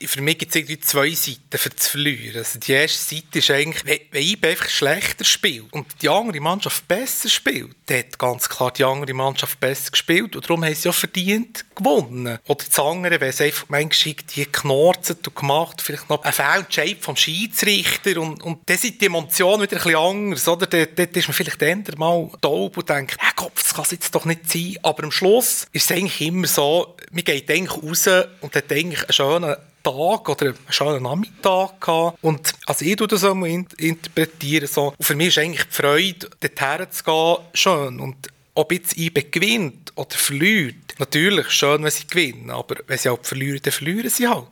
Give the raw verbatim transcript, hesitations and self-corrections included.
für mich gibt es irgendwie zwei Seiten für das Verlieren. Also die erste Seite ist eigentlich, wenn, wenn I B einfach schlechter spielt und die andere Mannschaft besser spielt, dann hat ganz klar die andere Mannschaft besser gespielt und darum haben sie auch verdient gewonnen. Oder das andere, wenn es einfach manchmal die geknorzt und gemacht, vielleicht noch ein Fehlentscheid vom Schiedsrichter und, und dann sind die Emotionen wieder ein bisschen anders, oder? Dort, dort ist man vielleicht eher mal taub und denkt, hey Gott, das kann es jetzt doch nicht sein. Aber am Schluss ist es eigentlich immer so, man geht eigentlich raus und hat eigentlich einen schönen Tag oder einen schönen Nachmittag gehabt. Und also ich tue das auch mal interpretieren. So. Und für mich ist eigentlich die Freude, dorthin zu gehen, schön. Und ob jetzt I B gewinnt oder verliert, natürlich schön, wenn sie gewinnen, aber wenn sie halt verlieren, dann verlieren sie halt.